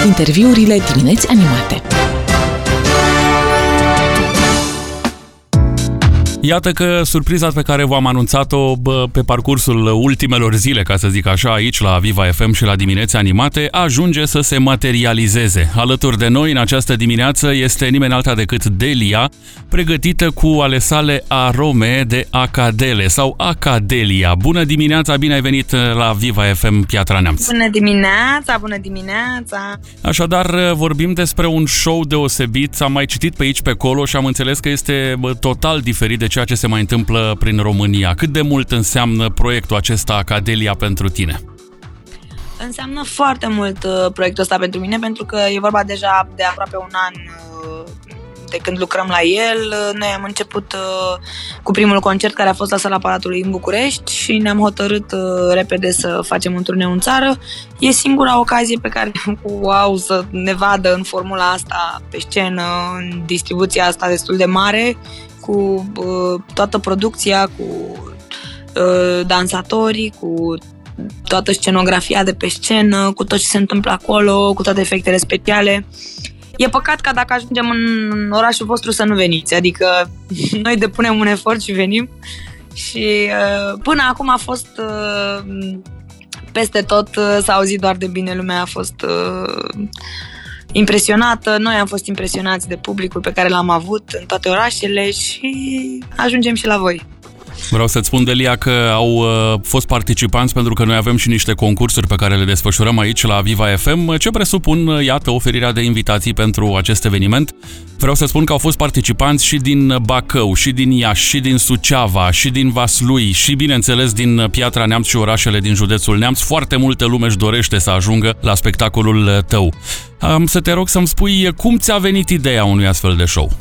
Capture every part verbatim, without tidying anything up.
Interviurile Dimineți Animate. Iată că surpriza pe care v-am anunțat-o bă, pe parcursul ultimelor zile, ca să zic așa, aici la Viva F M și la Dimineți Animate, ajunge să se materializeze. Alături de noi în această dimineață este nimeni alta decât Delia, pregătită cu ale sale arome de acadele sau acadelia. Bună dimineața, bine ai venit la Viva F M Piatra Neamț. Bună dimineața, bună dimineața. Așadar, vorbim despre un show deosebit. Am mai citit pe aici, pe acolo și am înțeles că este bă, total diferit de ceea ce se mai întâmplă prin România. Cât de mult înseamnă proiectul acesta Acadelia pentru tine? Înseamnă foarte mult uh, proiectul ăsta pentru mine, pentru că e vorba deja de aproape un an uh, de când lucrăm la el. Noi am început uh, cu primul concert care a fost la Sala Palatului în București și ne-am hotărât uh, repede să facem un turneu în țară. E singura ocazie pe care wow, să ne vadă în formula asta pe scenă, în distribuția asta destul de mare, cu uh, toată producția, cu uh, dansatorii, cu toată scenografia de pe scenă, cu tot ce se întâmplă acolo, cu toate efectele speciale. E păcat ca dacă ajungem în orașul vostru să nu veniți, adică noi depunem un efort și venim și uh, până acum a fost uh, peste tot, uh, s-a auzit doar de bine, lumea a fost uh, impresionată, noi am fost impresionați de publicul pe care l-am avut în toate orașele și ajungem și la voi. Vreau să-ți spun, Delia, că au uh, fost participanți, pentru că noi avem și niște concursuri pe care le desfășurăm aici la Viva F M, ce presupun, iată, oferirea de invitații pentru acest eveniment. Vreau să spun că au fost participanți și din Bacău, și din Iași, și din Suceava, și din Vaslui, și, bineînțeles, din Piatra Neamț și orașele din județul Neamț. Foarte multă lume își dorește să ajungă la spectacolul tău. Am să te rog să-mi spui cum ți-a venit ideea unui astfel de show.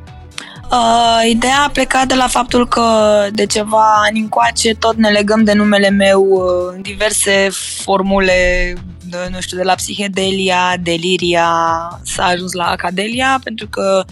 Uh, ideea a plecat de la faptul că de ceva ani încoace tot ne legăm de numele meu uh, în diverse formule, de, nu știu, de la psihedelia, deliria, s-a ajuns la acadelia, pentru că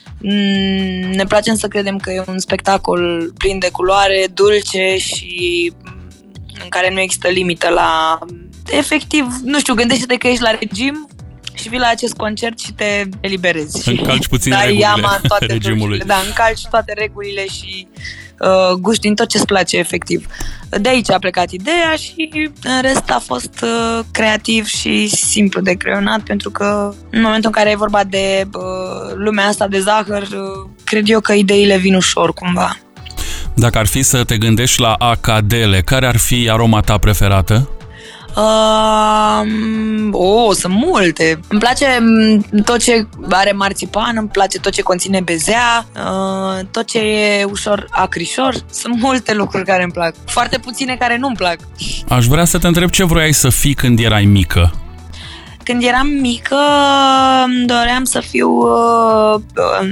m- ne place să credem că e un spectacol plin de culoare, dulce și în care nu există limită la... Efectiv, nu știu, gândește-te că ești la regim și vii la acest concert și te eliberezi. Încalci puțin dai regulile iama toate regimului. Dulcile, da, încalci toate regulile și uh, guști din tot ce-ți place, efectiv. De aici a plecat ideea și în rest a fost uh, creativ și simplu de creionat, pentru că în momentul în care e vorba de uh, lumea asta de zahăr, uh, cred eu că ideile vin ușor, cumva. Dacă ar fi să te gândești la acadele, care ar fi aroma ta preferată? Uh, oh, sunt multe. Îmi place tot ce are marțipan, îmi place tot ce conține bezea, uh, tot ce e ușor acrișor. Sunt multe lucruri care îmi plac. Foarte puține care nu-mi plac. Aș vrea să te întreb ce vroiai să fii când erai mică. Când eram mică, îmi doream să fiu uh,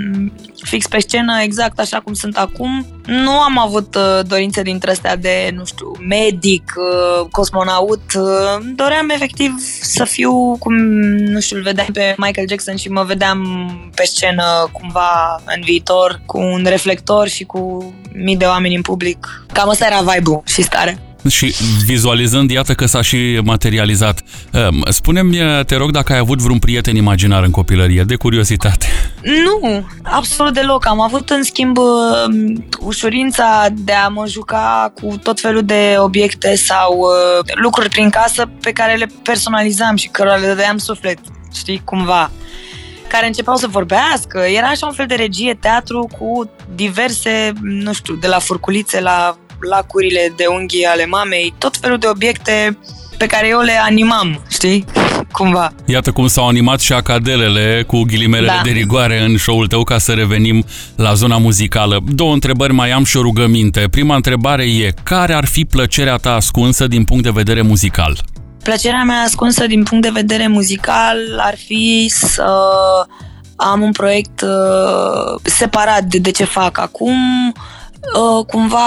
fix pe scenă, exact așa cum sunt acum. Nu am avut uh, dorințe dintre astea de, nu știu, medic, uh, cosmonaut. Uh, doream efectiv să fiu, cum, nu știu, îl vedeam pe Michael Jackson și mă vedeam pe scenă cumva în viitor, cu un reflector și cu mii de oameni în public. Cam ăsta era vibe-ul și starea. Și vizualizând, iată că s-a și materializat. Spune-mi, te rog, dacă ai avut vreun prieten imaginar în copilărie, de curiozitate. Nu, absolut deloc. Am avut, în schimb, ușurința de a mă juca cu tot felul de obiecte sau uh, lucruri prin casă pe care le personalizam și cărora le dădeam suflet, știi, cumva, care începeau să vorbească. Era așa un fel de regie, teatru cu diverse, nu știu, de la furculițe la lacurile de unghii ale mamei, tot felul de obiecte pe care eu le animam, știi? Cumva. Iată cum s-au animat și acadelele cu ghilimelele da. de rigoare în show-ul tău, ca să revenim la zona muzicală. Două întrebări mai am și o rugăminte. Prima întrebare e, care ar fi plăcerea ta ascunsă din punct de vedere muzical? Plăcerea mea ascunsă din punct de vedere muzical ar fi să am un proiect uh, separat de, de ce fac acum, uh, cumva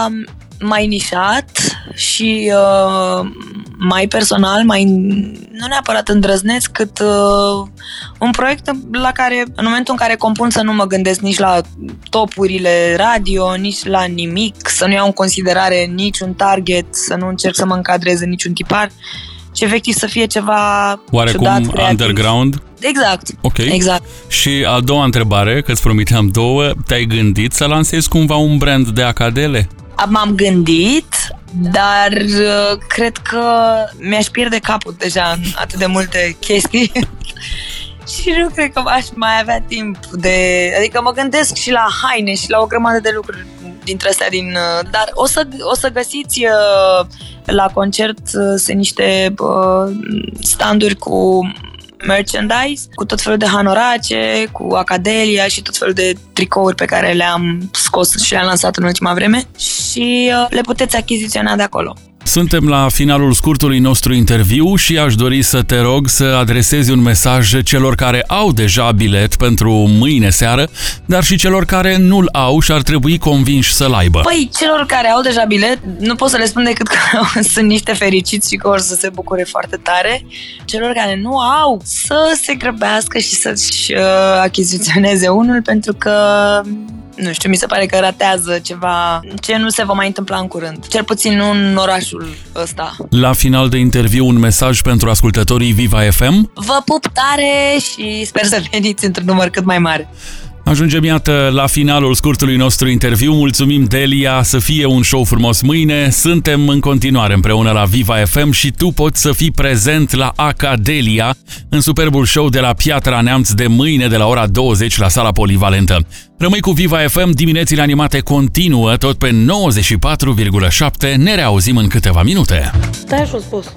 mai nișat și uh, mai personal, mai nu neapărat îndrăzneț, cât uh, un proiect la care, în momentul în care compun, să nu mă gândesc nici la topurile radio, nici la nimic, să nu iau în considerare niciun target, să nu încerc să mă încadrez în niciun tipar, și efectiv să fie ceva oarecum ciudat, creativ. Underground? Exact. Ok. Exact. Și a doua întrebare, că îți promiteam două, te-ai gândit să lansezi cumva un brand de acadele? M-am gândit, dar uh, cred că mi-aș pierde capul deja în atât de multe chestii. Și nu cred că aș mai avea timp de... Adică mă gândesc și la haine și la o grămadă de lucruri dintre astea din... Uh, dar o să, o să găsiți uh, la concert uh, sunt niște uh, standuri cu merchandise, cu tot felul de hanorace, cu Acadelia și tot felul de tricouri pe care le-am scos și le-am lansat în ultima vreme și uh, le puteți achiziționa de acolo. Suntem la finalul scurtului nostru interviu și aș dori să te rog să adresezi un mesaj celor care au deja bilet pentru mâine seară, dar și celor care nu-l au și ar trebui convinși să-l aibă. Păi, celor care au deja bilet, nu pot să le spun decât că sunt niște fericiți și că or să se bucure foarte tare. Celor care nu au, să se grăbească și să-și uh, achiziționeze unul, pentru că nu știu, mi se pare că ratează ceva ce nu se va mai întâmpla în curând. Cel puțin nu în orașul ăsta. La final de interviu, un mesaj pentru ascultătorii Viva F M. Vă pup tare și sper să veniți într-un număr cât mai mare. Ajungem, iată, la finalul scurtului nostru interviu. Mulțumim, Delia, să fie un show frumos mâine. Suntem în continuare împreună la Viva F M și tu poți să fii prezent la Acadelia în superbul show de la Piatra Neamț de mâine de la ora douăzeci la sala polivalentă. Rămâi cu Viva F M, diminețile animate continuă tot pe nouăzeci și patru virgulă șapte. Ne reauzim în câteva minute. Stai jos, boss.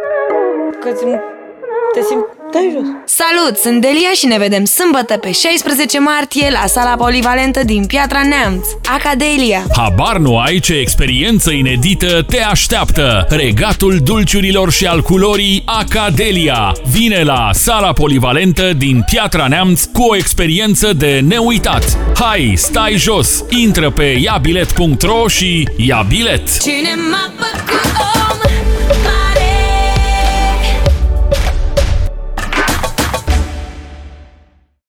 Că te simt... Stai jos. Salut, sunt Delia și ne vedem sâmbătă pe șaisprezece martie la sala polivalentă din Piatra Neamț, Acadelia. Habar nu ai ce experiență inedită te așteaptă! Regatul dulciurilor și al culorii Acadelia vine la sala polivalentă din Piatra Neamț cu o experiență de neuitat. Hai, stai jos! Intră pe ia bilet punct ro și ia bilet! Cinema.